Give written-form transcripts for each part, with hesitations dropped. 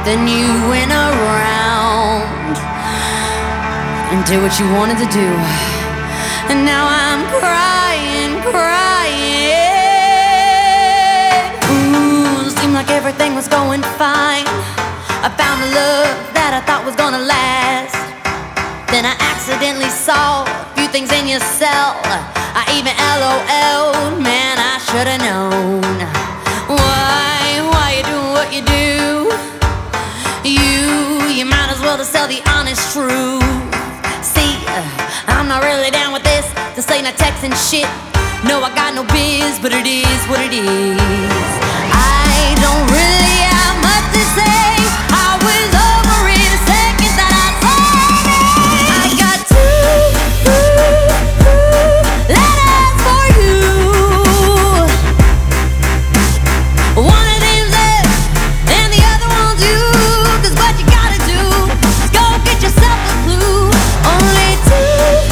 then you went around and did what you wanted to do. And now I'm crying, crying. Ooh, seemed like everything was going fine. I found a love that I thought was gonna last. Then I accidentally saw a few things in your cell. I even LOL'd, man, I should've known. Why you doing what you do? You might as well just tell the honest truth. See, I'm not really down with this ain't no texting shit. No, I got no biz, but it is what it is. I don't really have much to say. I was over in a second that I saw it. I got two letters for you. One of them's left and the other one's you. 'Cause what you gotta do is go get yourself a clue. Only two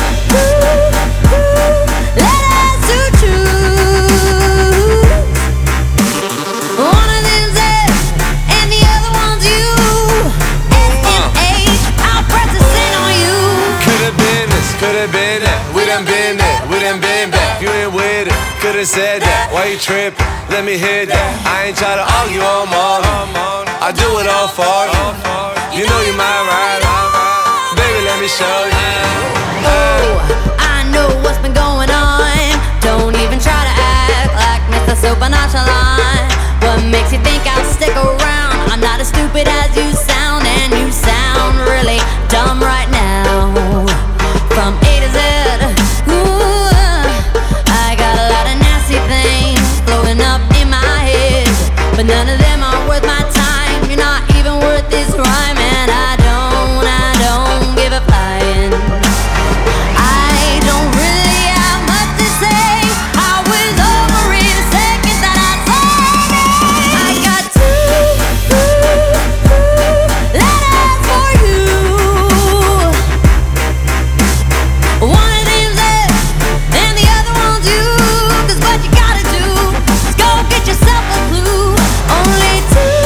letters to choose. One of them's left and the other one's you. SMH, I'll press the sin on you. Could've been this, could've been that. We done been there, we done been back. You ain't with it, could've said that. Why you trippin'? Let me hear that. I ain't try to argue on morning. I do it all for you. You know you my rider. Baby, let me show you. Oh, I know what's been going on. Don't even try to act like Mr. Super Nonchalant. What makes you think I'll stick around? I'm not as stupid as you sound, and you sound really dumb right now. From A to Z, ooh, I got a lot of nasty things blowing up in my head, but none of them are worth my time. You're not even worth this rhyme, and I don't give a flying. I don't really have much to say. I was over in a second that I saw it. I got two letters for you. One of them's left and the other one's you. 'Cause what you gotta do is go get yourself a clue. Only two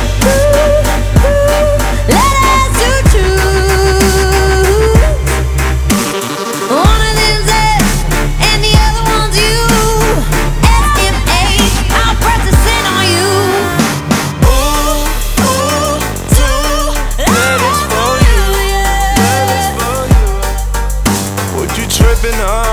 letters to choose. One of them's left and the other one's you. SMH, I'll press the sin on you. Ooh, two letters for you. Letters for you. What you trippin' on?